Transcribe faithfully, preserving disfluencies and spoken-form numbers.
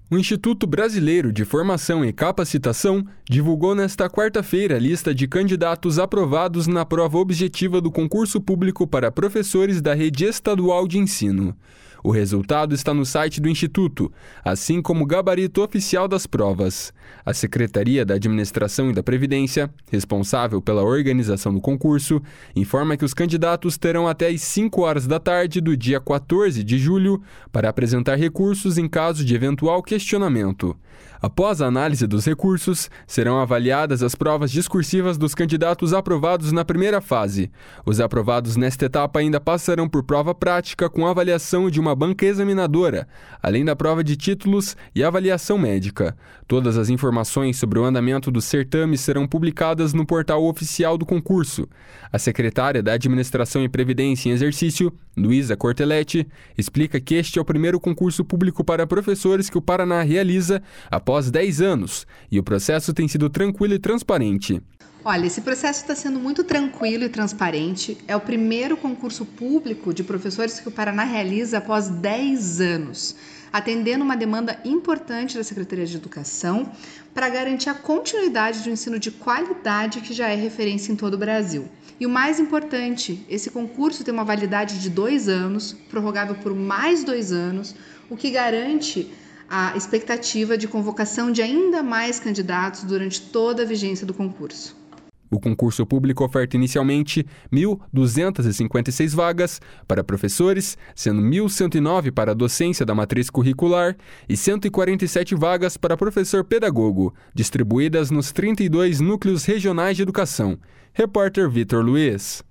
O Instituto Brasileiro de Formação e Capacitação divulgou nesta quarta-feira a lista de candidatos aprovados na prova objetiva do concurso público para professores da rede estadual de ensino. O resultado está no site do Instituto, assim como o gabarito oficial das provas. A Secretaria da Administração e da Previdência, responsável pela organização do concurso, informa que os candidatos terão até às cinco horas da tarde do dia quatorze de julho para apresentar recursos em caso de eventual questionamento. Após a análise dos recursos, serão avaliadas as provas discursivas dos candidatos aprovados na primeira fase. Os aprovados nesta etapa ainda passarão por prova prática com avaliação de uma banca examinadora, além da prova de títulos e avaliação médica. Todas as informações sobre o andamento do certame serão publicadas no portal oficial do concurso. A secretária da Administração e Previdência em exercício, Luísa Cortelletti, explica que este é o primeiro concurso público para professores que o Paraná realiza após dez anos, e o processo tem sido tranquilo e transparente. Olha, esse processo está sendo muito tranquilo e transparente. É o primeiro concurso público de professores que o Paraná realiza após dez anos, atendendo uma demanda importante da Secretaria de Educação para garantir a continuidade de um ensino de qualidade que já é referência em todo o Brasil. E o mais importante, esse concurso tem uma validade de dois anos, prorrogável por mais dois anos, o que garante a expectativa de convocação de ainda mais candidatos durante toda a vigência do concurso. O concurso público oferta inicialmente mil duzentas e cinquenta e seis vagas para professores, sendo mil cento e nove para a docência da matriz curricular e cento e quarenta e sete vagas para professor pedagogo, distribuídas nos trinta e dois núcleos regionais de educação. Repórter Vitor Luiz.